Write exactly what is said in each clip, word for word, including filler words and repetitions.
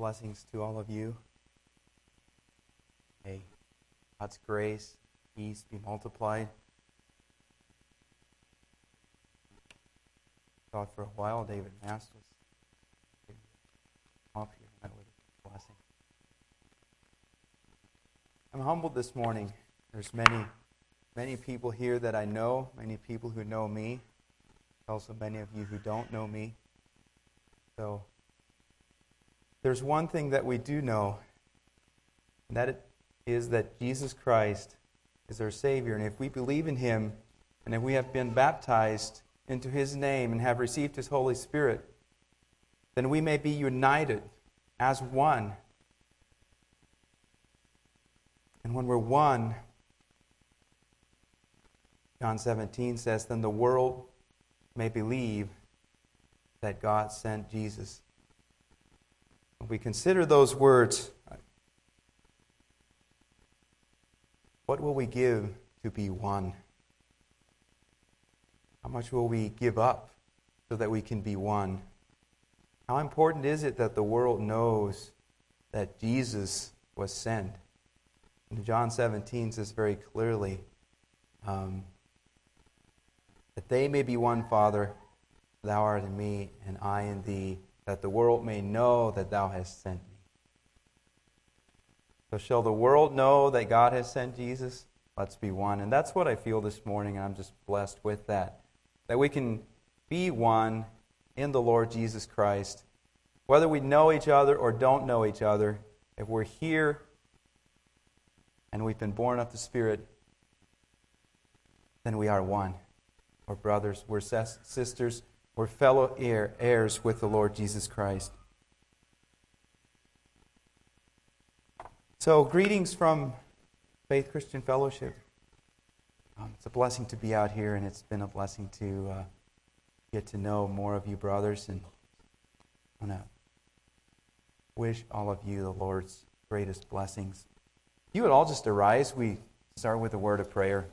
Blessings to all of you. May God's grace, peace be multiplied. Thought for a while David Mast was up here. That would be a blessing. I'm humbled this morning. There's many, many people here that I know, many people who know me. Also many of you who don't know me. So there's one thing that we do know, and that it is that Jesus Christ is our Savior. And if we believe in Him, and if we have been baptized into His name and have received His Holy Spirit, then we may be united as one. And when we're one, John seventeen says, then the world may believe that God sent Jesus. When we consider those words, what will we give to be one? How much will we give up so that we can be one? How important is it that the world knows that Jesus was sent? And John seventeen says very clearly um, that they may be one, Father, Thou art in me, and I in Thee, that the world may know that Thou hast sent me. So shall the world know that God has sent Jesus? Let's be one. And that's what I feel this morning, and I'm just blessed with that. That we can be one in the Lord Jesus Christ. Whether we know each other or don't know each other, if we're here and we've been born of the Spirit, then we are one. We're brothers, we're sisters, we're fellow heir, heirs with the Lord Jesus Christ. So, greetings from Faith Christian Fellowship. Um, it's a blessing to be out here, and it's been a blessing to uh, get to know more of you brothers. And I want to wish all of you the Lord's greatest blessings. If you would all just arise, we start with a word of prayer.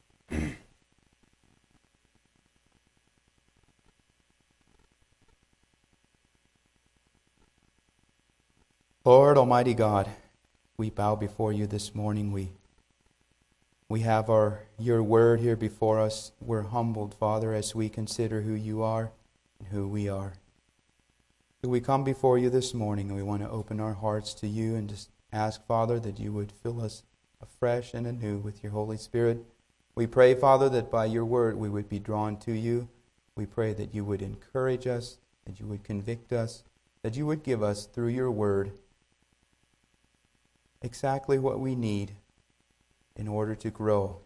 Lord Almighty God, we bow before you this morning. We we have our your word here before us. We're humbled, Father, as we consider who you are and who we are. So we come before you this morning, and we want to open our hearts to you and just ask, Father, that you would fill us afresh and anew with your Holy Spirit. We pray, Father, that by your word we would be drawn to you. We pray that you would encourage us, that you would convict us, that you would give us through your word exactly what we need in order to grow.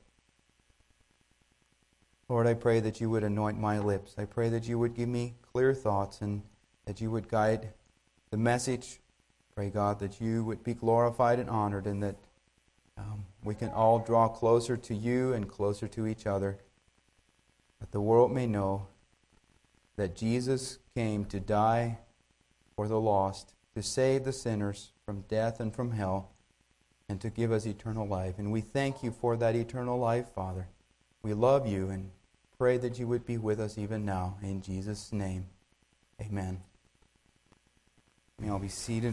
Lord, I pray that you would anoint my lips. I pray that you would give me clear thoughts and that you would guide the message. Pray, God, that you would be glorified and honored, and that um, we can all draw closer to you and closer to each other, that the world may know that Jesus came to die for the lost, to save the sinners from death and from hell, and to give us eternal life. And we thank you for that eternal life, Father. We love you and pray that you would be with us even now. In Jesus' name, amen. May all be seated.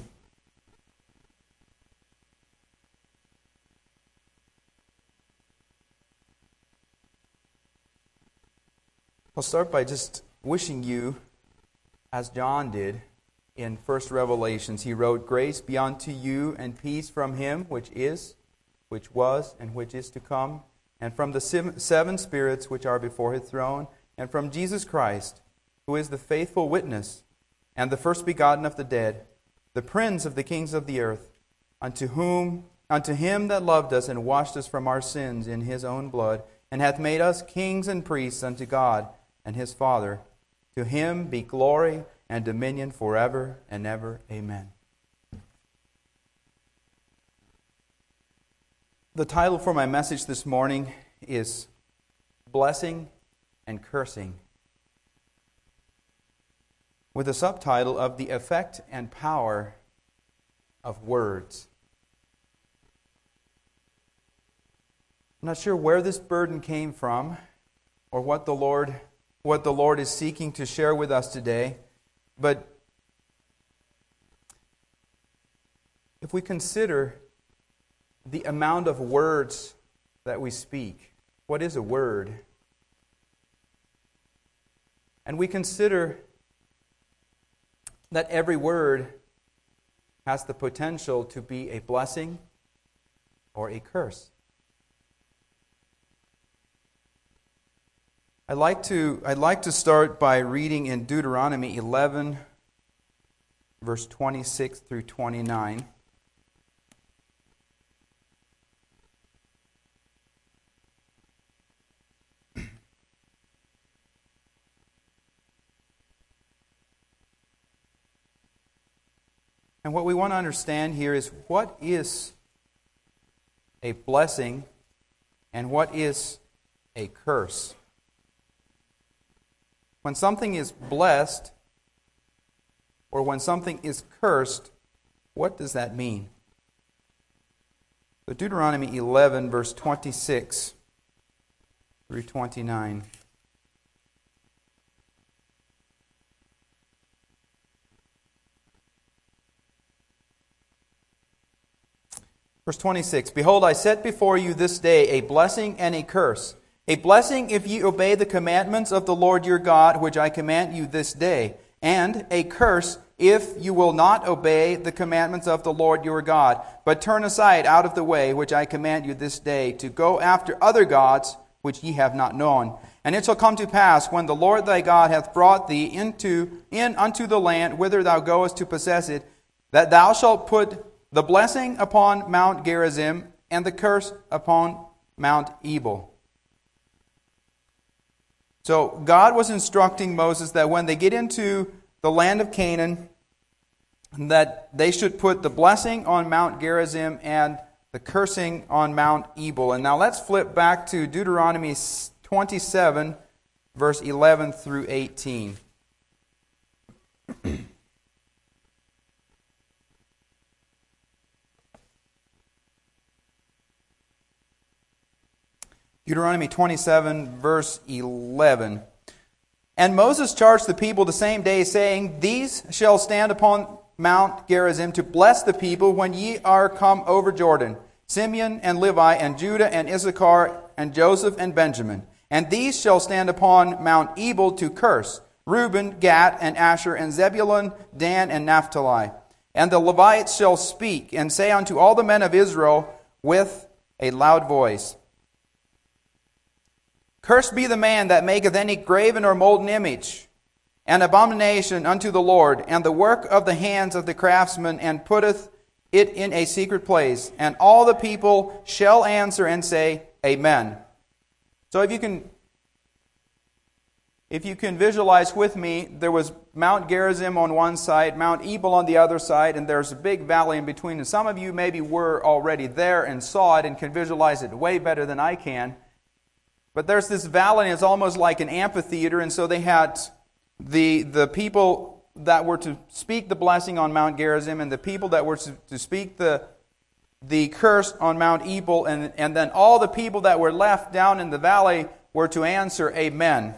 I'll start by just wishing you, as John did, in First Revelations, he wrote, grace be unto you and peace from him which is, which was, and which is to come, and from the seven spirits which are before his throne, and from Jesus Christ, who is the faithful witness, and the first begotten of the dead, the prince of the kings of the earth, unto whom, unto him that loved us and washed us from our sins in his own blood, and hath made us kings and priests unto God and his Father. To him be glory and dominion forever and ever. Amen. The title for my message this morning is Blessing and Cursing, with a subtitle of The Effect and Power of Words. I'm not sure where this burden came from or what the Lord what the Lord is seeking to share with us today. But if we consider the amount of words that we speak, what is a word? And we consider that every word has the potential to be a blessing or a curse. I'd like to, I'd like to start by reading in Deuteronomy eleven, verse twenty-six through twenty-nine. And what we want to understand here is what is a blessing and what is a curse. When something is blessed or when something is cursed, what does that mean? So Deuteronomy eleven, verse twenty-six through twenty-nine. Verse twenty-six, Behold, I set before you this day a blessing and a curse. A blessing if ye obey the commandments of the Lord your God, which I command you this day. And a curse if you will not obey the commandments of the Lord your God, but turn aside out of the way which I command you this day, to go after other gods which ye have not known. And it shall come to pass, when the Lord thy God hath brought thee into in unto the land whither thou goest to possess it, that thou shalt put the blessing upon Mount Gerizim, and the curse upon Mount Ebal. So God was instructing Moses that when they get into the land of Canaan, that they should put the blessing on Mount Gerizim and the cursing on Mount Ebal. And now let's flip back to Deuteronomy twenty-seven, verse eleven through eighteen. Deuteronomy twenty-seven, verse eleven. And Moses charged the people the same day, saying, These shall stand upon Mount Gerizim to bless the people when ye are come over Jordan, Simeon and Levi and Judah and Issachar and Joseph and Benjamin. And these shall stand upon Mount Ebal to curse, Reuben, Gad, and Asher, and Zebulun, Dan, and Naphtali. And the Levites shall speak, and say unto all the men of Israel with a loud voice, Cursed be the man that maketh any graven or molten image, an abomination unto the Lord, and the work of the hands of the craftsman, and putteth it in a secret place. And all the people shall answer and say, Amen. So if you can, if you can visualize with me, there was Mount Gerizim on one side, Mount Ebal on the other side, and there's a big valley in between. And some of you maybe were already there and saw it and can visualize it way better than I can. But there's this valley, and it's almost like an amphitheater, and so they had the the people that were to speak the blessing on Mount Gerizim, and the people that were to, to speak the the curse on Mount Ebal, and, and then all the people that were left down in the valley were to answer Amen.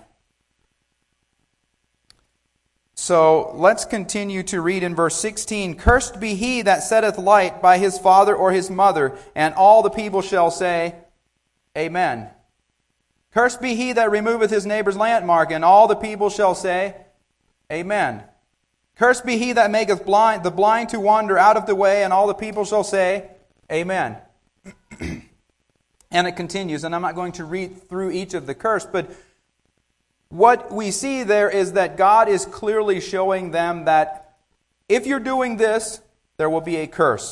So let's continue to read in verse sixteen. Cursed be he that setteth light by his father or his mother, and all the people shall say Amen. Cursed be he that removeth his neighbor's landmark, and all the people shall say, Amen. Cursed be he that maketh blind the blind to wander out of the way, and all the people shall say, Amen. And it continues, and I'm not going to read through each of the curse, but what we see there is that God is clearly showing them that if you're doing this, there will be a curse.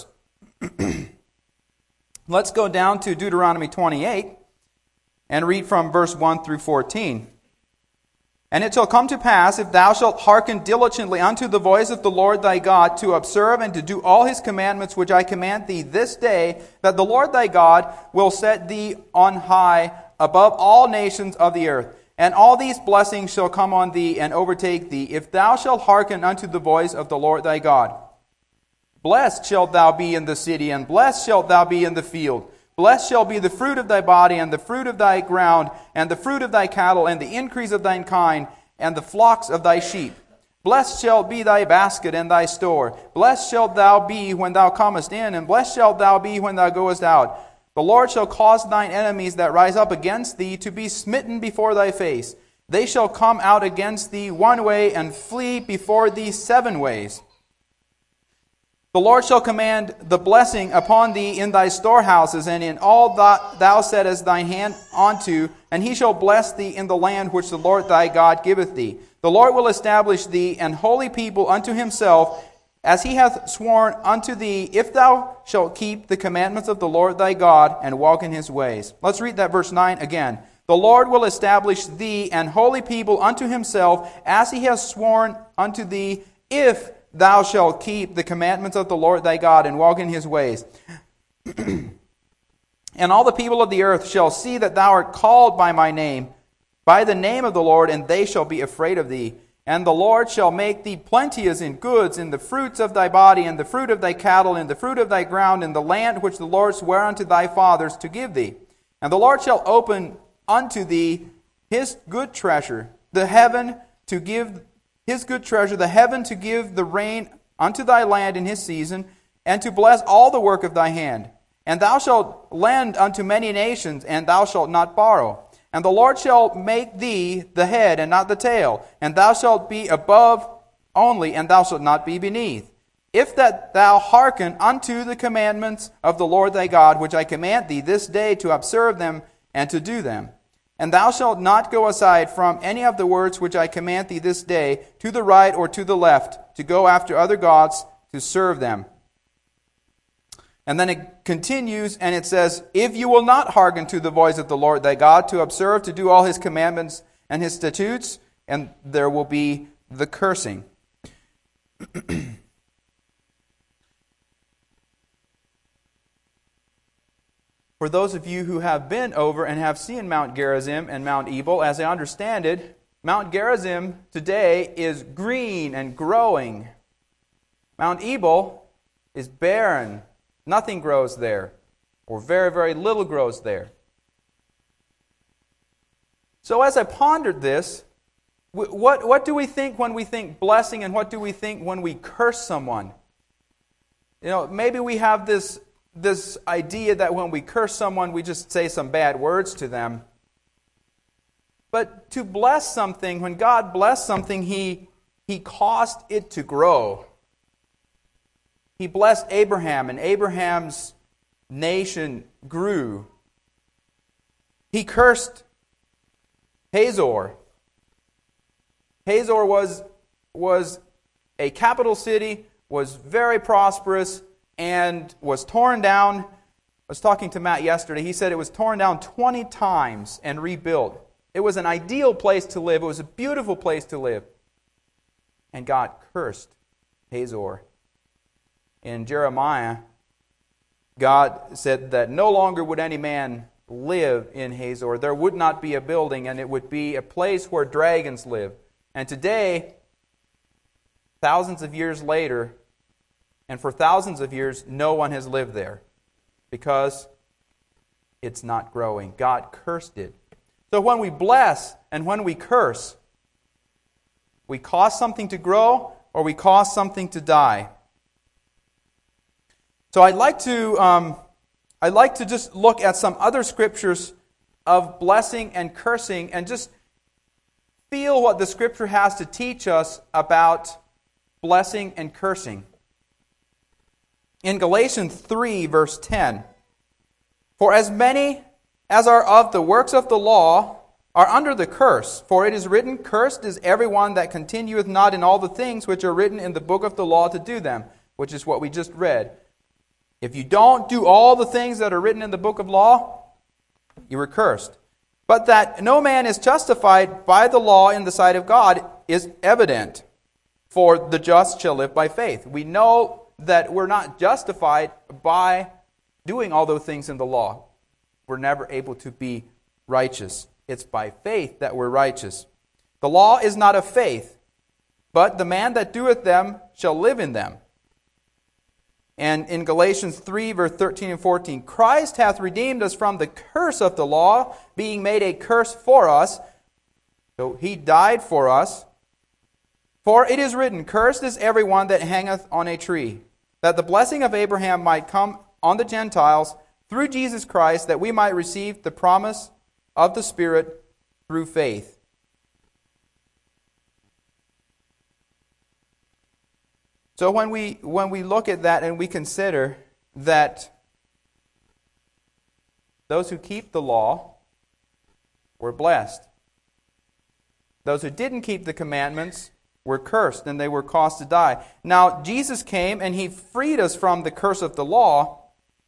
Let's go down to Deuteronomy twenty-eight. And read from verse one through fourteen. And it shall come to pass, if thou shalt hearken diligently unto the voice of the Lord thy God, to observe and to do all His commandments which I command thee this day, that the Lord thy God will set thee on high above all nations of the earth. And all these blessings shall come on thee and overtake thee, if thou shalt hearken unto the voice of the Lord thy God. Blessed shalt thou be in the city, and blessed shalt thou be in the field. Blessed shall be the fruit of thy body, and the fruit of thy ground, and the fruit of thy cattle, and the increase of thine kind, and the flocks of thy sheep. Blessed shall be thy basket and thy store. Blessed shalt thou be when thou comest in, and blessed shalt thou be when thou goest out. The Lord shall cause thine enemies that rise up against thee to be smitten before thy face. They shall come out against thee one way, and flee before thee seven ways. The Lord shall command the blessing upon thee in thy storehouses, and in all that thou settest thine hand unto, and he shall bless thee in the land which the Lord thy God giveth thee. The Lord will establish thee an holy people unto himself, as he hath sworn unto thee, if thou shalt keep the commandments of the Lord thy God, and walk in his ways. Let's read that verse nine again. The Lord will establish thee an holy people unto himself, as he has sworn unto thee, if thou shalt keep the commandments of the Lord thy God, and walk in his ways. And all the people of the earth shall see that thou art called by my name, by the name of the Lord, and they shall be afraid of thee. And the Lord shall make thee plenteous in goods, in the fruits of thy body, and the fruit of thy cattle, and the fruit of thy ground, in the land which the Lord sware unto thy fathers to give thee. And the Lord shall open unto thee his good treasure, the heaven to give his good treasure, the heaven to give the rain unto thy land in his season, and to bless all the work of thy hand. And thou shalt lend unto many nations, and thou shalt not borrow. And the Lord shall make thee the head and not the tail, and thou shalt be above only, and thou shalt not be beneath. If that thou hearken unto the commandments of the Lord thy God, which I command thee this day to observe them and to do them. And thou shalt not go aside from any of the words which I command thee this day, to the right or to the left, to go after other gods, to serve them. And then it continues, and it says, if you will not hearken to the voice of the Lord thy God, to observe, to do all his commandments and his statutes, and there will be the cursing. For those of you who have been over and have seen Mount Gerizim and Mount Ebal, as I understand it, Mount Gerizim today is green and growing. Mount Ebal is barren. Nothing grows there, or very, very little grows there. So as I pondered this, what, what do we think when we think blessing, and what do we think when we curse someone? You know, maybe we have this, this idea that when we curse someone, we just say some bad words to them. But to bless something, when God blessed something, He, he caused it to grow. He blessed Abraham, and Abraham's nation grew. He cursed Hazor. Hazor was, was a capital city, was very prosperous, and was torn down. I was talking to Matt yesterday. He said it was torn down twenty times and rebuilt. It was an ideal place to live. It was a beautiful place to live. And God cursed Hazor. In Jeremiah, God said that no longer would any man live in Hazor. There would not be a building, and it would be a place where dragons live. And today, thousands of years later, and for thousands of years, no one has lived there because it's not growing. God cursed it. So when we bless and when we curse, we cause something to grow or we cause something to die. So I'd like to um, I'd like to just look at some other scriptures of blessing and cursing and just feel what the Scripture has to teach us about blessing and cursing. In Galatians three, verse ten, for as many as are of the works of the law are under the curse, for it is written, cursed is everyone that continueth not in all the things which are written in the book of the law to do them, which is what we just read. If you don't do all the things that are written in the book of law, you are cursed. But that no man is justified by the law in the sight of God is evident, for the just shall live by faith. We know that we're not justified by doing all those things in the law. We're never able to be righteous. It's by faith that we're righteous. The law is not of faith, but the man that doeth them shall live in them. And in Galatians three, verse thirteen and fourteen, Christ hath redeemed us from the curse of the law, being made a curse for us. So He died for us. For it is written, Cursed is everyone that hangeth on a tree, that the blessing of Abraham might come on the Gentiles through Jesus Christ, that we might receive the promise of the Spirit through faith. So when we when we look at that and we consider that those who keep the law were blessed, those who didn't keep the commandments were cursed, and they were caused to die. Now, Jesus came and He freed us from the curse of the law,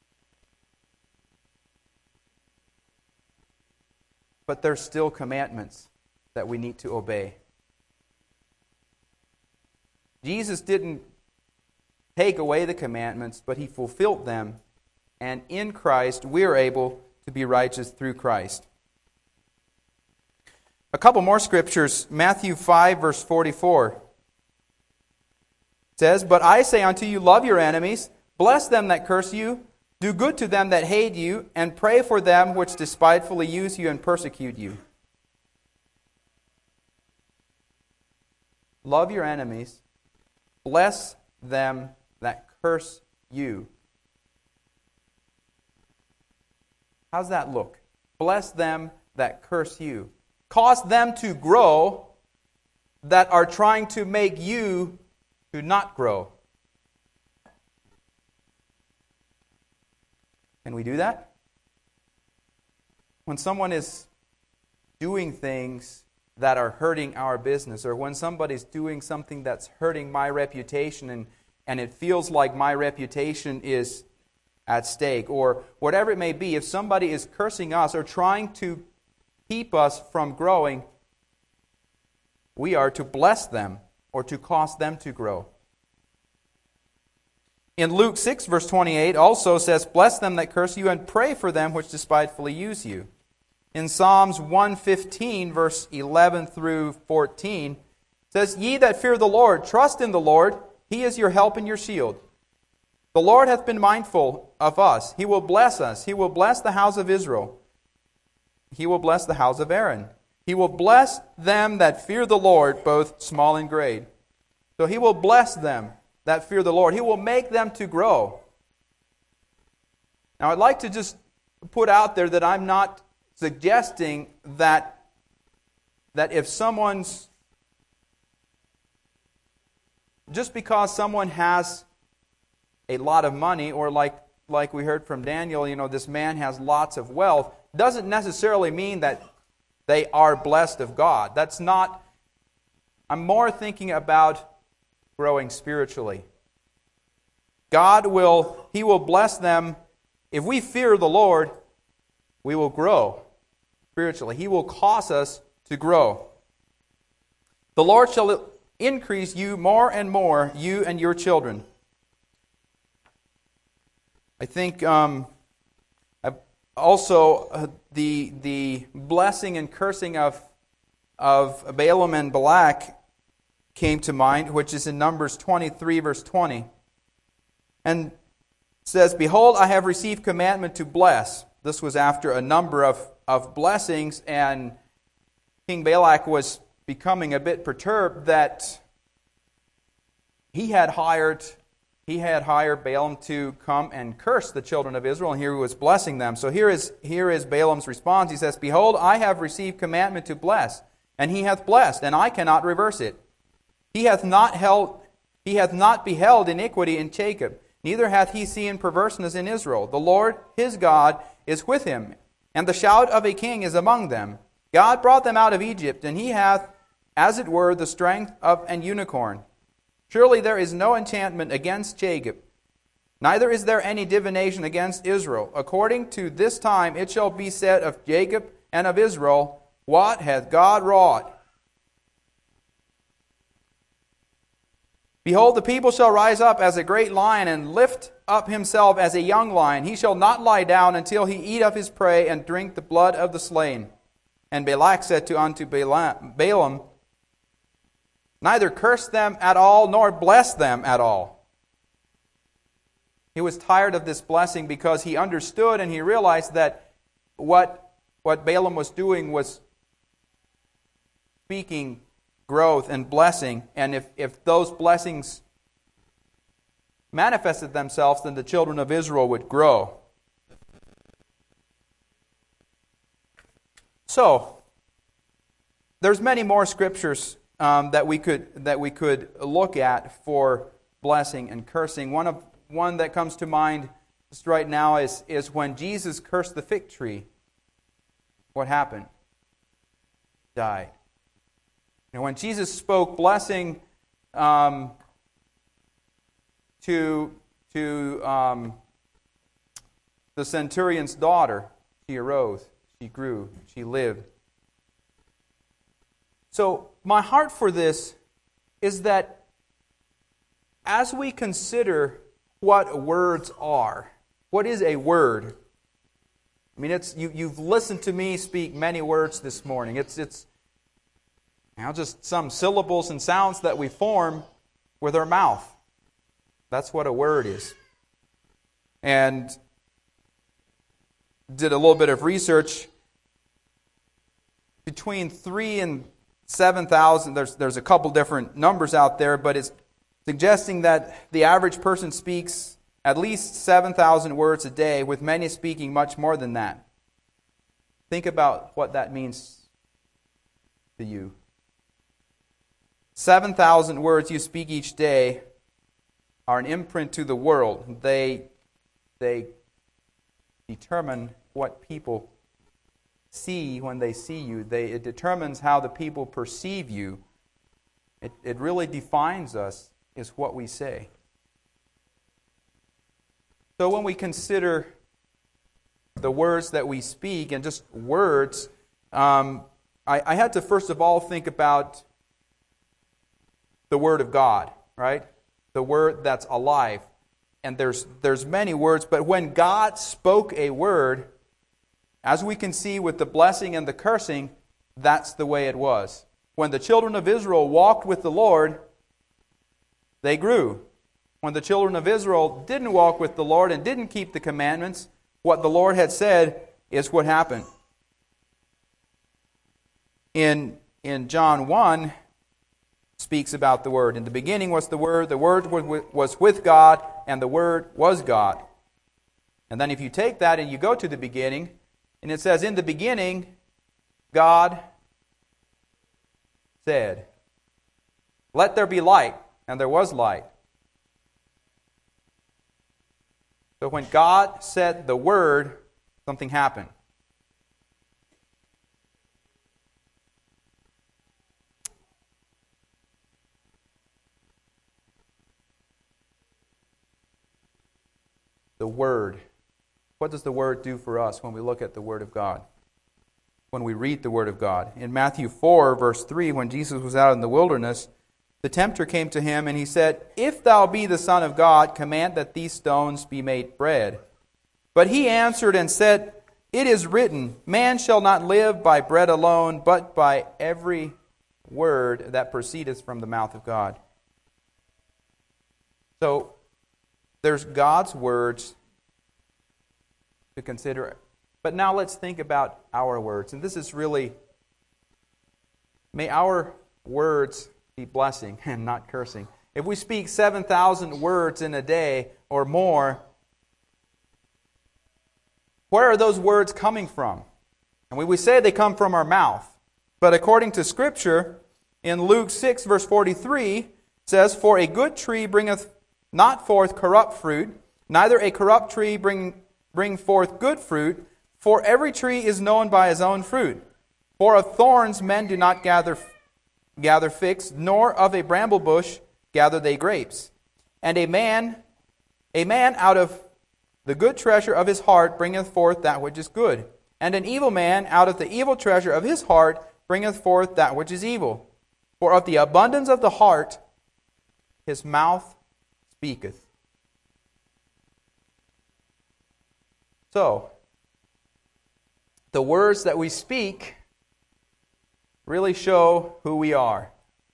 but there's still commandments that we need to obey. Jesus didn't take away the commandments, but He fulfilled them, and in Christ we are able to be righteous through Christ. A couple more scriptures. Matthew five, verse forty-four says, But I say unto you, love your enemies, bless them that curse you, do good to them that hate you, and pray for them which despitefully use you and persecute you. Love your enemies, bless them that curse you. How's that look? Bless them that curse you. Cause them to grow that are trying to make you to not grow. Can we do that? When someone is doing things that are hurting our business, or when somebody's doing something that's hurting my reputation, and, and it feels like my reputation is at stake, or whatever it may be, if somebody is cursing us or trying to keep us from growing, we are to bless them or to cause them to grow. In Luke six, verse twenty-eight, also says, Bless them that curse you, and pray for them which despitefully use you. In Psalms one fifteen, verse eleven through fourteen, says, Ye that fear the Lord, trust in the Lord, He is your help and your shield. The Lord hath been mindful of us. He will bless us. He will bless the house of Israel. He will bless the house of Aaron. He will bless them that fear the Lord, both small and great. So He will bless them that fear the Lord. He will make them to grow. Now, I'd like to just put out there that I'm not suggesting that, that if someone's, just because someone has a lot of money, or like, like we heard from Daniel, you know, this man has lots of wealth, doesn't necessarily mean that they are blessed of God. That's not, I'm more thinking about growing spiritually. God will, He will bless them. If we fear the Lord, we will grow spiritually. He will cause us to grow. The Lord shall increase you more and more, you and your children. I think um, also uh, the the blessing and cursing of of Balaam and Balak came to mind, which is in Numbers twenty-three, verse twenty. And says, Behold, I have received commandment to bless. This was after a number of, of blessings, and King Balak was becoming a bit perturbed that he had hired he had hired Balaam to come and curse the children of Israel, and here he was blessing them. So here is here is Balaam's response. He says, Behold, I have received commandment to bless, and he hath blessed, and I cannot reverse it. He hath not held he hath not beheld iniquity in Jacob, neither hath he seen perverseness in Israel. The Lord his God is with him, and the shout of a king is among them. God brought them out of Egypt, and he hath, as it were, the strength of an unicorn. Surely there is no enchantment against Jacob, neither is there any divination against Israel. According to this time it shall be said of Jacob and of Israel, What hath God wrought? Behold, the people shall rise up as a great lion, and lift up himself as a young lion. He shall not lie down until he eat of his prey, and drink the blood of the slain. And Balak said to unto Balaam, Neither curse them at all, nor bless them at all. He was tired of this blessing because he understood and he realized that what, what Balaam was doing was speaking growth and blessing. And if, if those blessings manifested themselves, then the children of Israel would grow. So, there's many more scriptures um, that we could that we could look at for blessing and cursing. One of one that comes to mind just right now is is when Jesus cursed the fig tree. What happened? Died. And when Jesus spoke blessing um, to to um, the centurion's daughter, she arose, she grew, she lived. So my heart for this is that as we consider what words are, what is a word? I mean, it's you, you've listened to me speak many words this morning. It's it's you know, just some syllables and sounds that we form with our mouth. That's what a word is. And did a little bit of research. Between three and seven thousand, there's there's a couple different numbers out there, but it's suggesting that the average person speaks at least seven thousand words a day, with many speaking much more than that. Think about what that means to you. seven thousand words you speak each day are an imprint to the world. They, they determine what people see when they see you. They, it determines how the people perceive you. It, it really defines us, is what we say. So when we consider the words that we speak, and just words, um, I, I had to first of all think about the Word of God, right? The Word that's alive. And there's there's many words, but when God spoke a word, as we can see with the blessing and the cursing, that's the way it was. When the children of Israel walked with the Lord, they grew. When the children of Israel didn't walk with the Lord and didn't keep the commandments, what the Lord had said is what happened. In, in John one, speaks about the Word. In the beginning was the Word, the Word was with God, and the Word was God. And then if you take that and you go to the beginning, and it says, in the beginning, God said, let there be light, and there was light. So when God said the word, something happened. The Word. What does the Word do for us when we look at the Word of God? When we read the Word of God? In Matthew four, verse three, when Jesus was out in the wilderness, the tempter came to him and he said, if thou be the Son of God, command that these stones be made bread. But he answered and said, it is written, man shall not live by bread alone, but by every word that proceedeth from the mouth of God. So, there's God's words to consider. But now let's think about our words. And this is really, may our words be blessing and not cursing. If we speak seven thousand words in a day or more, where are those words coming from? And we, we say they come from our mouth. But according to Scripture, in Luke six, verse forty-three, it says, for a good tree bringeth not forth corrupt fruit, neither a corrupt tree bring, bring forth good fruit, for every tree is known by his own fruit. For of thorns men do not gather gather figs, nor of a bramble bush gather they grapes. And a man, a man out of the good treasure of his heart bringeth forth that which is good. And an evil man out of the evil treasure of his heart bringeth forth that which is evil. For of the abundance of the heart his mouth speaketh. So, the words that we speak really show who we are.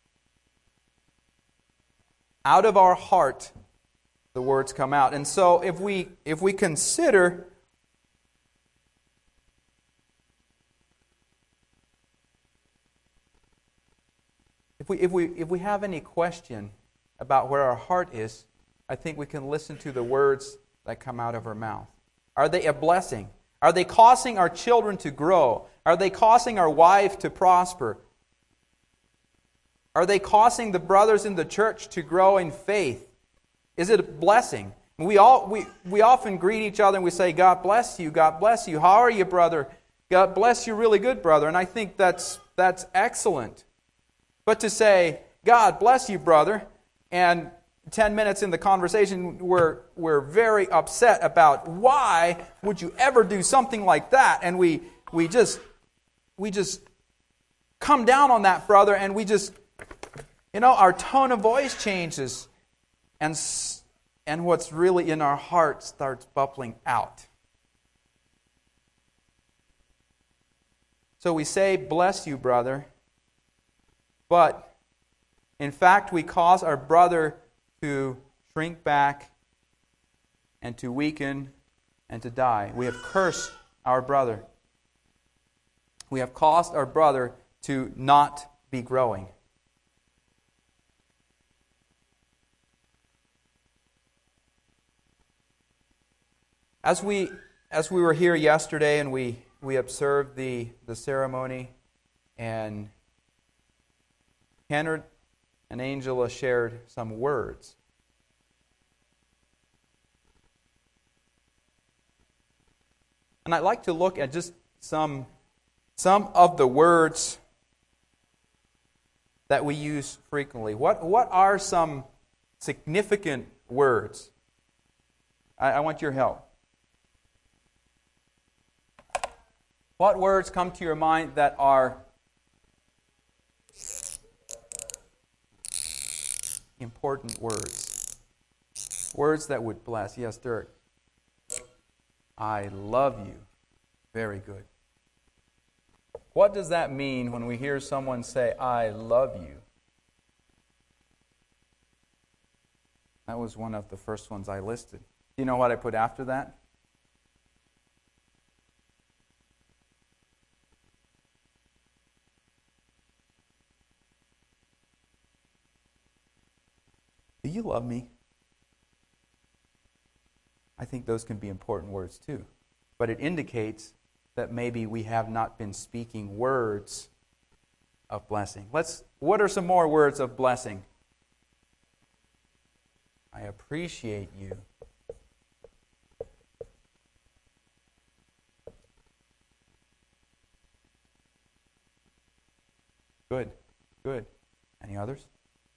Out of our heart, the words come out. And so if we if we consider if If we, if we, if we have any question about where our heart is, I think we can listen to the words that come out of our mouth. Are they a blessing? Are they causing our children to grow? Are they causing our wife to prosper? Are they causing the brothers in the church to grow in faith? Is it a blessing? We all we, we often greet each other and we say, God bless you, God bless you. How are you, brother? God bless you, really good, brother. And I think that's that's excellent. But to say, God bless you, brother, and ten minutes in the conversation we're, we're very upset about why would you ever do something like that? And we we just we just come down on that, brother, and we just, you know, our tone of voice changes, and and what's really in our heart starts bubbling out. So we say, bless you, brother, but in fact we cause our brother to shrink back and to weaken and to die. We have cursed our brother. We have caused our brother to not be growing. As we as we were here yesterday and we, we observed the, the ceremony, and Kennard and Angela shared some words. And I'd like to look at just some, some of the words that we use frequently. What, what are some significant words? I, I want your help. What words come to your mind that are important words? Words that would bless. Yes, Dirk. I love you. Very good. What does that mean when we hear someone say, I love you? That was one of the first ones I listed. Do you know what I put after that? Do you love me? I think those can be important words too. But it indicates that maybe we have not been speaking words of blessing. Let's. What are some more words of blessing? I appreciate you. Good. Good. Any others?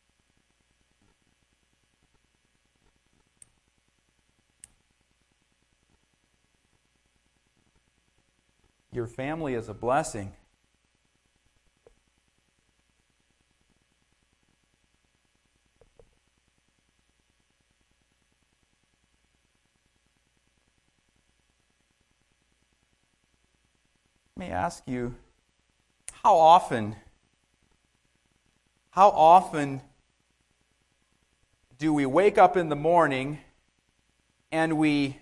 Your family is a blessing. Let me ask you, how often, how often do we wake up in the morning and we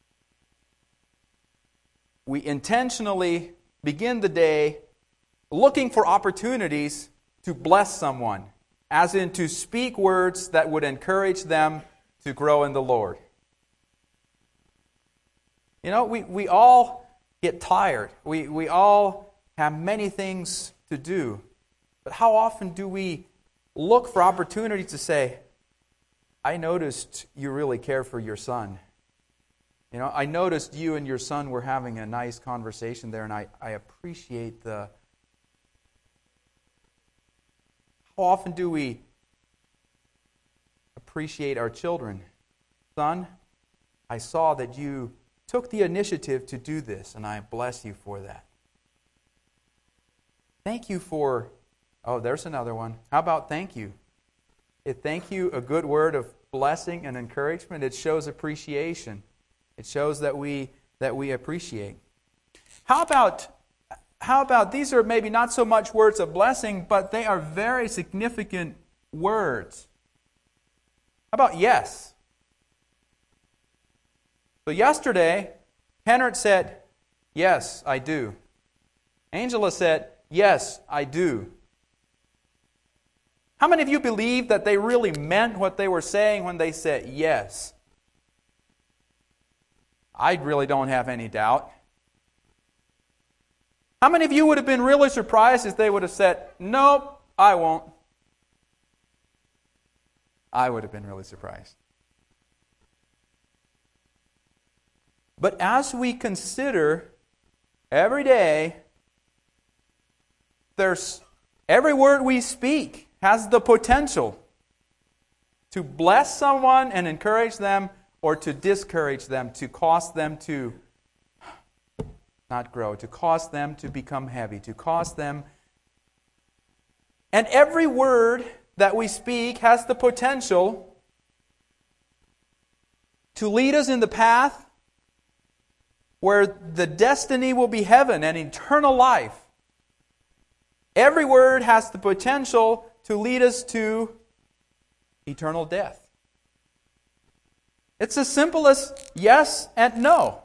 We intentionally begin the day looking for opportunities to bless someone, as in to speak words that would encourage them to grow in the Lord? You know, we, we all get tired. We, we all have many things to do. But how often do we look for opportunities to say, I noticed you really care for your son. You know, I noticed you and your son were having a nice conversation there, and I, I appreciate the... How often do we appreciate our children? Son, I saw that you took the initiative to do this, and I bless you for that. Thank you for... Oh, there's another one. How about thank you? Is thank you a good word of blessing and encouragement? It shows appreciation. It shows that we that we appreciate. How about how about these are maybe not so much words of blessing, but they are very significant words. How about yes? So yesterday, Kennard said, yes, I do. Angela said, yes, I do. How many of you believe that they really meant what they were saying when they said yes? I really don't have any doubt. How many of you would have been really surprised if they would have said, nope, I won't? I would have been really surprised. But as we consider every day, there's every word we speak has the potential to bless someone and encourage them, or to discourage them, to cause them to not grow, to cause them to become heavy, to cause them. And every word that we speak has the potential to lead us in the path where the destiny will be heaven and eternal life. Every word has the potential to lead us to eternal death. It's as simple as yes and no.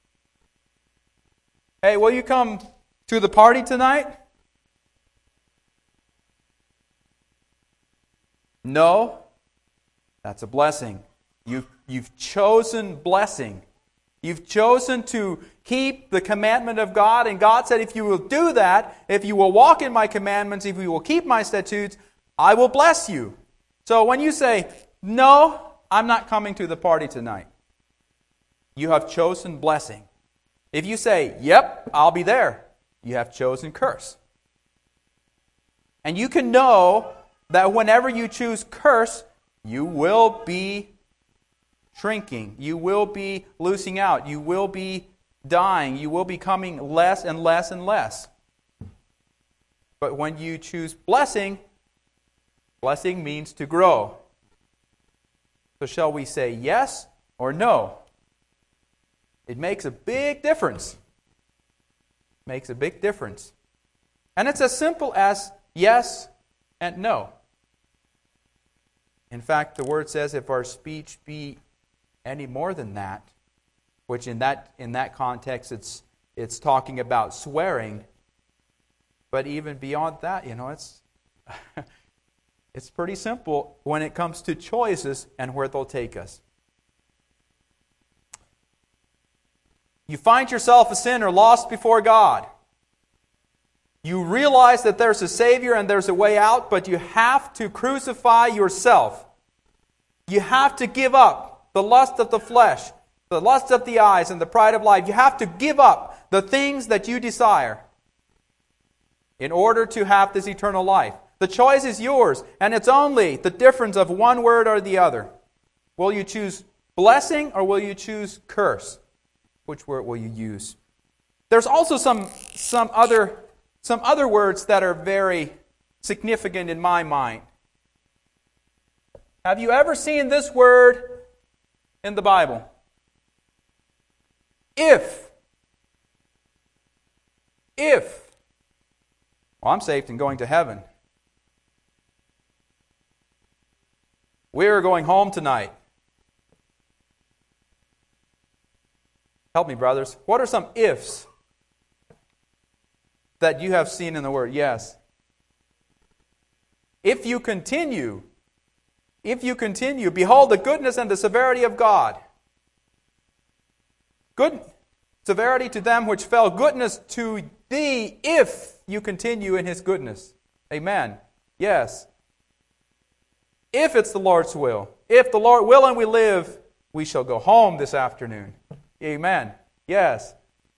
Hey, will you come to the party tonight? No. That's a blessing. You've, you've chosen blessing. You've chosen to keep the commandment of God, and God said, if you will do that, if you will walk in my commandments, if you will keep my statutes, I will bless you. So when you say, no, I'm not coming to the party tonight, you have chosen blessing. If you say, yep, I'll be there, you have chosen curse. And you can know that whenever you choose curse, you will be shrinking. You will be losing out. You will be dying. You will be becoming less and less and less. But when you choose blessing, blessing means to grow. So shall we say yes or no? It makes a big difference. Makes a big difference. And it's as simple as yes and no. In fact, the word says if our speech be any more than that, which in that in that context it's it's talking about swearing, but even beyond that, you know, it's it's pretty simple when it comes to choices and where they'll take us. You find yourself a sinner lost before God. You realize that there's a Savior and there's a way out, but you have to crucify yourself. You have to give up the lust of the flesh, the lust of the eyes, and the pride of life. You have to give up the things that you desire in order to have this eternal life. The choice is yours, and it's only the difference of one word or the other. Will you choose blessing or will you choose curse? Which word will you use? There's also some some other some other words that are very significant in my mind. Have you ever seen this word in the Bible? If. If. Well, I'm saved and going to heaven. We're going home tonight. Help me, brothers. What are some ifs that you have seen in the Word? Yes. If you continue, if you continue, behold the goodness and the severity of God. Good severity to them which fell, goodness to thee if you continue in His goodness. Amen. Yes. If it's the Lord's will. If the Lord will and we live, we shall go home this afternoon. Amen. Yes.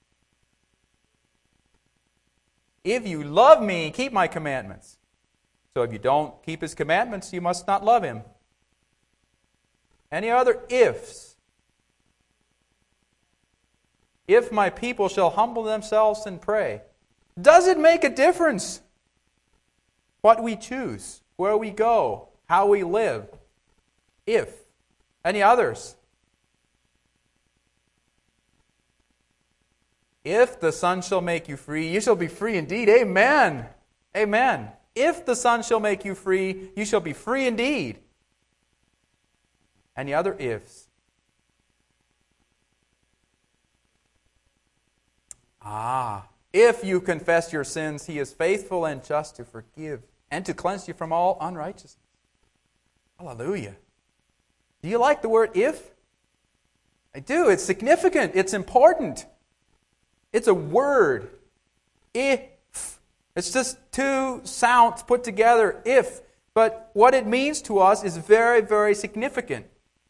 If you love me, keep my commandments. So if you don't keep His commandments, you must not love Him. Any other ifs? If my people shall humble themselves and pray. Does it make a difference what we choose, where we go, how we live? If. Any others? If the Son shall make you free, you shall be free indeed. Amen. Amen. If the Son shall make you free, you shall be free indeed. Any other ifs? Ah, if you confess your sins, He is faithful and just to forgive and to cleanse you from all unrighteousness. Hallelujah. Do you like the word if? I do. It's significant. It's important. It's a word. If. It's just two sounds put together, if. But what it means to us is very, very significant.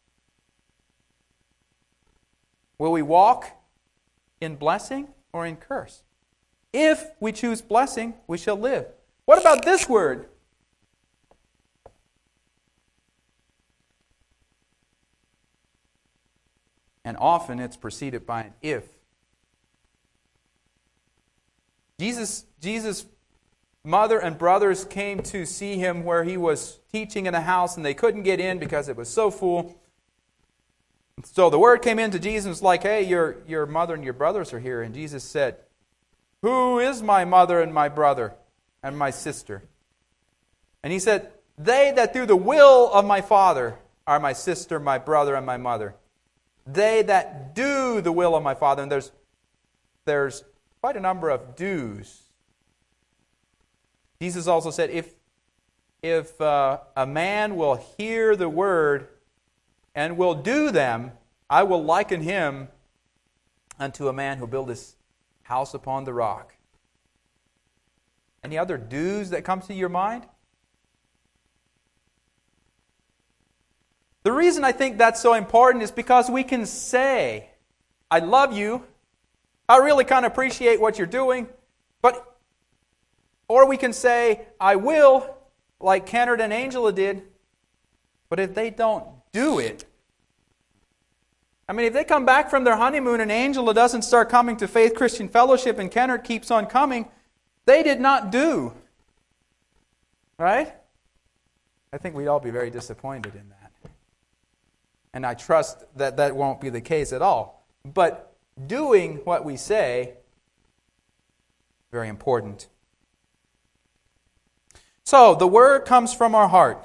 Will we walk in blessing or in curse? If we choose blessing, we shall live. What about this word? And often it's preceded by an if. Jesus, Jesus' mother and brothers came to see him where he was teaching in a house, and they couldn't get in because it was so full. So the word came in to Jesus and was like, hey, your, your mother and your brothers are here. And Jesus said, who is my mother and my brother and my sister? And he said, they that do the will of my Father are my sister, my brother, and my mother. They that do the will of my Father. And there's, there's quite a number of do's. Jesus also said, if, if uh, a man will hear the word and will do them, I will liken him unto a man who built his house upon the rock. Any other do's that come to your mind? The reason I think that's so important is because we can say, I love you, I really kind of appreciate what you're doing, but, or we can say, I will, like Kennard and Angela did, but if they don't do it, I mean, if they come back from their honeymoon and Angela doesn't start coming to Faith Christian Fellowship and Kennard keeps on coming, they did not do. Right? I think we'd all be very disappointed in that. And I trust that that won't be the case at all. But doing what we say, very important. So, the word comes from our heart.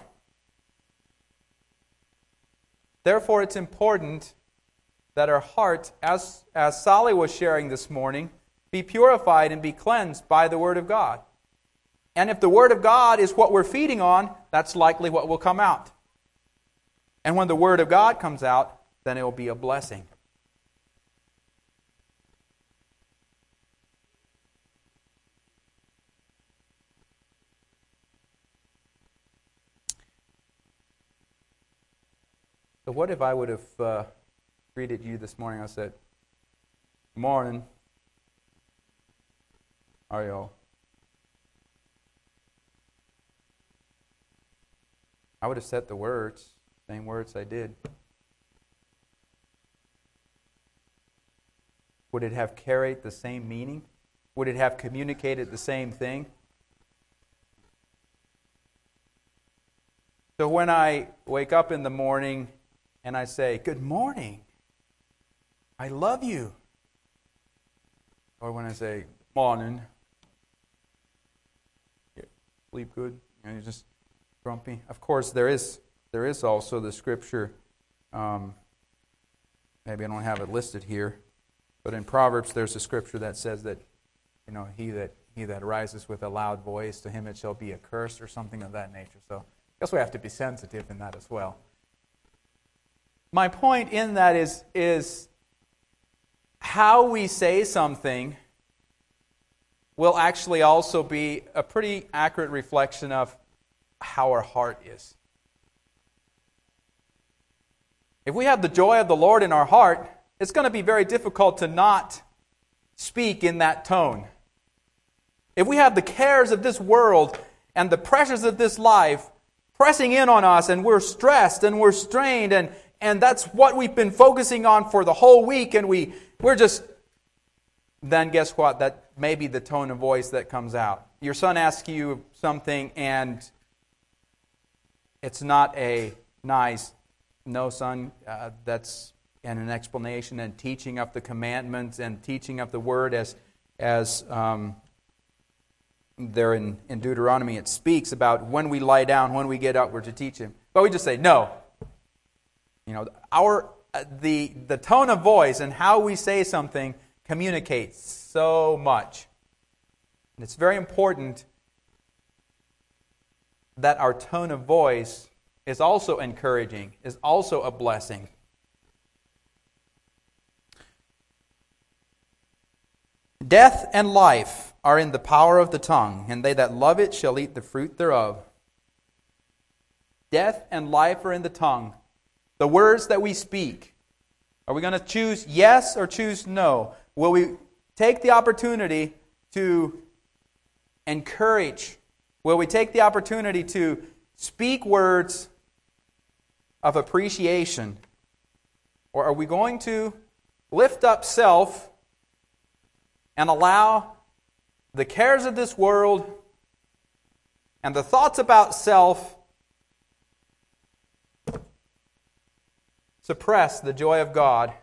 Therefore, it's important that our heart, as, as Sally was sharing this morning, be purified and be cleansed by the Word of God. And if the Word of God is what we're feeding on, that's likely what will come out. And when the Word of God comes out, then it will be a blessing. So what if I would have uh, greeted you this morning? I said, morning. How are y'all? I would have said the words, same words I did. Would it have carried the same meaning? Would it have communicated the same thing? So when I wake up in the morning and I say, good morning, I love you. Or when I say, morning, yeah, sleep good, and you're just grumpy. Of course, there is there is also the scripture, um, maybe I don't have it listed here, but in Proverbs there's a scripture that says that, you know, he that he that rises with a loud voice, to him it shall be a curse, or something of that nature. So I guess we have to be sensitive in that as well. My point in that is, is how we say something will actually also be a pretty accurate reflection of how our heart is. If we have the joy of the Lord in our heart, it's going to be very difficult to not speak in that tone. If we have the cares of this world and the pressures of this life pressing in on us, and we're stressed and we're strained, and, and that's what we've been focusing on for the whole week, and we, we're just, then guess what? That may be the tone of voice that comes out. Your son asks you something, and it's not a nice, no, son, uh, that's and an explanation and teaching of the commandments and teaching of the word as as um, there in, in Deuteronomy it speaks about when we lie down, when we get up, we're to teach him. But we just say, no. You know, our uh, the the tone of voice and how we say something communicates so much. And it's very important that our tone of voice is also encouraging, is also a blessing. Death and life are in the power of the tongue, and they that love it shall eat the fruit thereof. Death and life are in the tongue. The words that we speak. Are we going to choose yes or choose no? Will we take the opportunity to encourage? Will we take the opportunity to speak words of appreciation? Or are we going to lift up self and allow the cares of this world and the thoughts about self suppress the joy of God?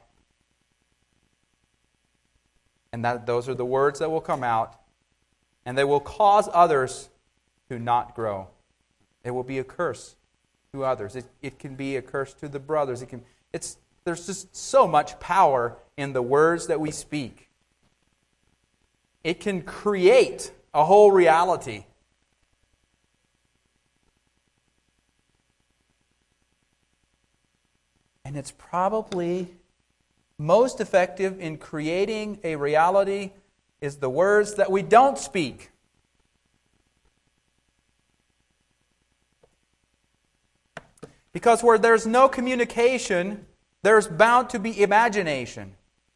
And that those are the words that will come out, and they will cause others to not grow. It will be a curse to others. It, it can be a curse to the brothers. It can. It's there's just so much power in the words that we speak. It can create a whole reality. And it's probably most effective in creating a reality is the words that we don't speak. Because where there's no communication, there's bound to be imagination.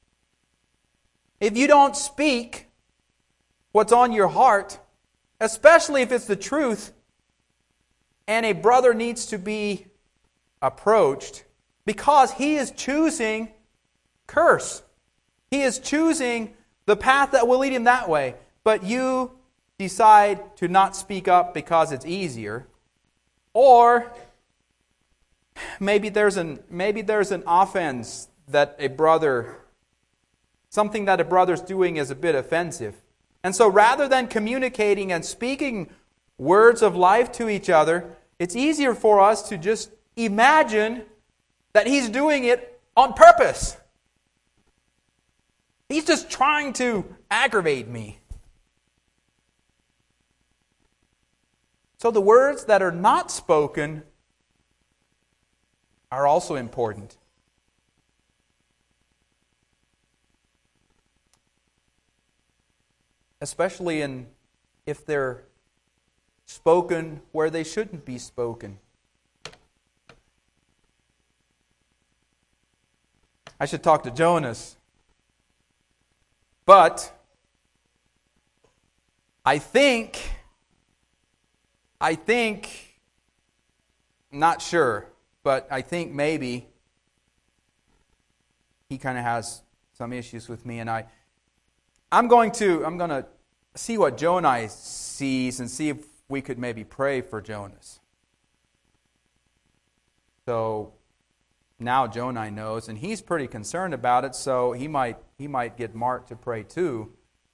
If you don't speak what's on your heart, especially if it's the truth, and a brother needs to be approached, because he is choosing curse. He is choosing the path that will lead him that way. But you decide to not speak up because it's easier. Or maybe there's an maybe there's an offense that a brother, something that a brother's doing is a bit offensive. And so rather than communicating and speaking words of life to each other, it's easier for us to just imagine that he's doing it on purpose. He's just trying to aggravate me. So the words that are not spoken are also important. Especially in if they're spoken where they shouldn't be spoken. I should talk to Jonas. But I think, I think, not sure, but I think maybe he kind of has some issues with me, and I, I'm going to, I'm going to see what Jonai sees and see if we could maybe pray for Jonas. So now Jonai knows, and he's pretty concerned about it, so he might he might get Mark to pray too.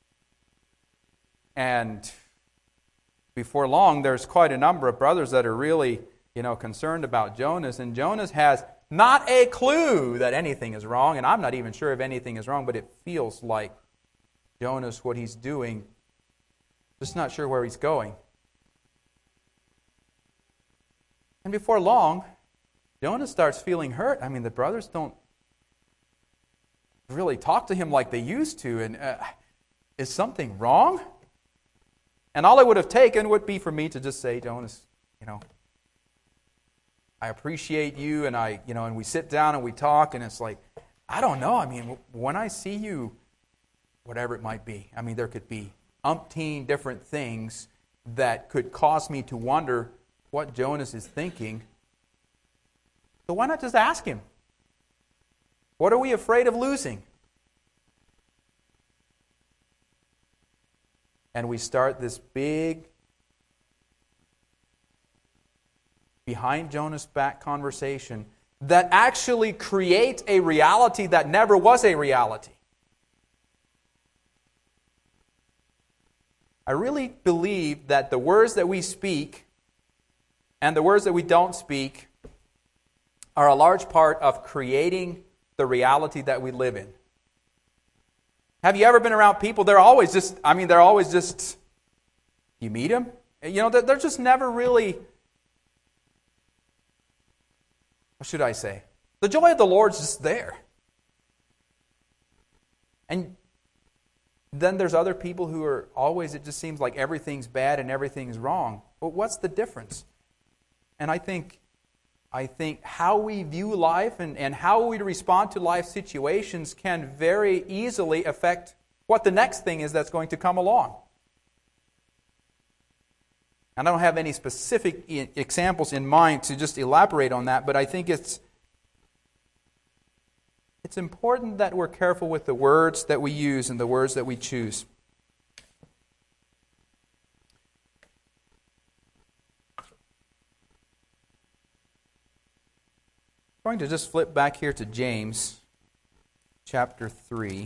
And before long, there's quite a number of brothers that are really, you know, concerned about Jonas, and Jonas has not a clue that anything is wrong, and I'm not even sure if anything is wrong, but it feels like Jonas, what he's doing, just not sure where he's going. And before long, Jonas starts feeling hurt. I mean, the brothers don't really talk to him like they used to. And uh, is something wrong? And all it would have taken would be for me to just say, Jonas, you know, I appreciate you, and I, you know, and we sit down and we talk, and it's like, I don't know. I mean, when I see you, whatever it might be, I mean, there could be umpteen different things that could cause me to wonder what Jonas is thinking. So why not just ask him? What are we afraid of losing? And we start this big, behind Jonas' back conversation that actually creates a reality that never was a reality. I really believe that the words that we speak and the words that we don't speak are a large part of creating the reality that we live in. Have you ever been around people? They're always just, I mean, they're always just, you meet them, you know, they're just never really what should I say? The joy of the Lord's just there. And then there's other people who are always, it just seems like everything's bad and everything's wrong. But what's the difference? And I think I think how we view life and, and how we respond to life situations can very easily affect what the next thing is that's going to come along. And I don't have any specific examples in mind to just elaborate on that, but I think it's it's important that we're careful with the words that we use and the words that we choose. I'm going to just flip back here to James chapter three.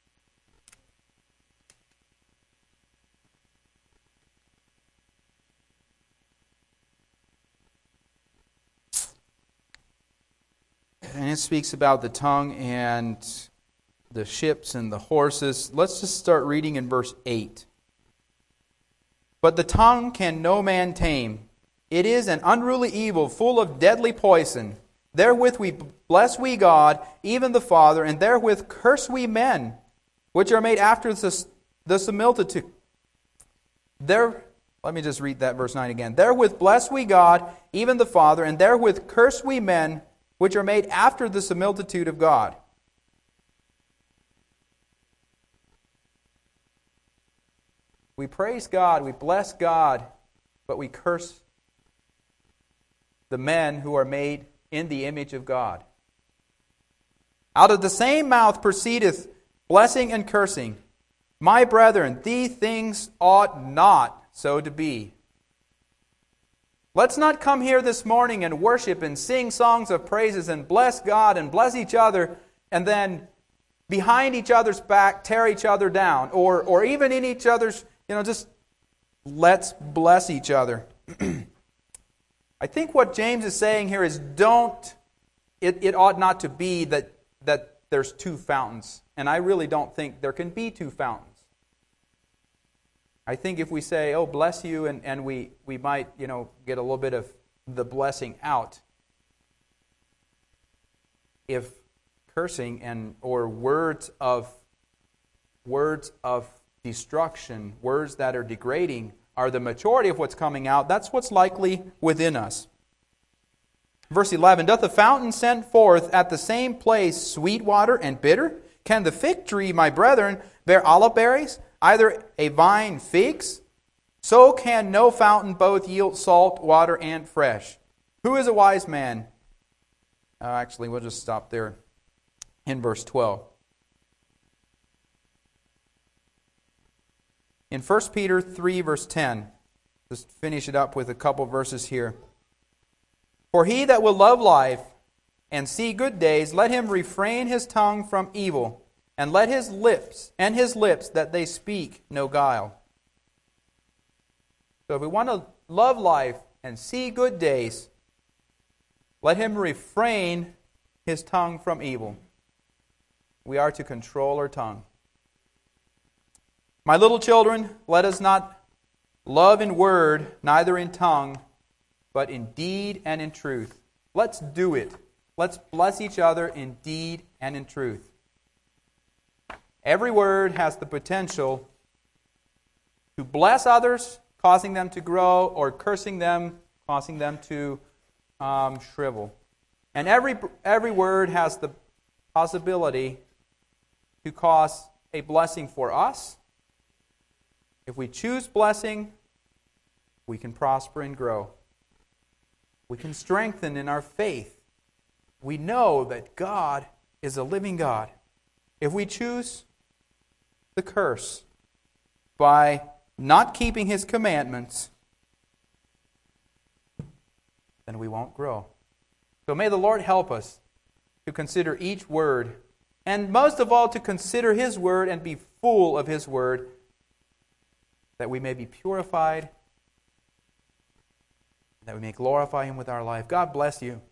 And it speaks about the tongue and the ships and the horses. Let's just start reading in verse eight. But the tongue can no man tame. It is an unruly evil, full of deadly poison. Therewith we bless we God, even the Father, and therewith curse we men, which are made after the, the similitude. There, let me just read that verse nine again. Therewith bless we God, even the Father, and therewith curse we men, which are made after the similitude of God. We praise God, we bless God, but we curse the men who are made in the image of God. Out of the same mouth proceedeth blessing and cursing. My brethren, these things ought not so to be. Let's not come here this morning and worship and sing songs of praises and bless God and bless each other and then behind each other's back tear each other down, or or even in each other's, you know, just let's bless each other. I think what James is saying here is don't, it, it ought not to be that, that there's two fountains. And I really don't think there can be two fountains. I think if we say, oh, bless you, and, and we, we might, you know, get a little bit of the blessing out. If cursing and or words of words of destruction, words that are degrading, are the majority of what's coming out, that's what's likely within us. Verse eleven, doth the fountain send forth at the same place sweet water and bitter? Can the fig tree, my brethren, bear olive berries, either a vine figs? So can no fountain both yield salt water and fresh. Who is a wise man? Uh, actually, we'll just stop there in verse twelve. In First Peter three, verse ten, just finish it up with a couple verses here. For he that will love life and see good days, let him refrain his tongue from evil, and let his lips, and his lips, that they speak no guile. So if we want to love life and see good days, let him refrain his tongue from evil. We are to control our tongue. My little children, let us not love in word, neither in tongue, but in deed and in truth. Let's do it. Let's bless each other in deed and in truth. Every word has the potential to bless others, causing them to grow, or cursing them, causing them to um, shrivel. And every every word has the possibility to cause a blessing for us. If we choose blessing, we can prosper and grow. We can strengthen in our faith. We know that God is a living God. If we choose the curse by not keeping His commandments, then we won't grow. So may the Lord help us to consider each word, and most of all to consider His word and be full of His word, that we may be purified, that we may glorify Him with our life. God bless you.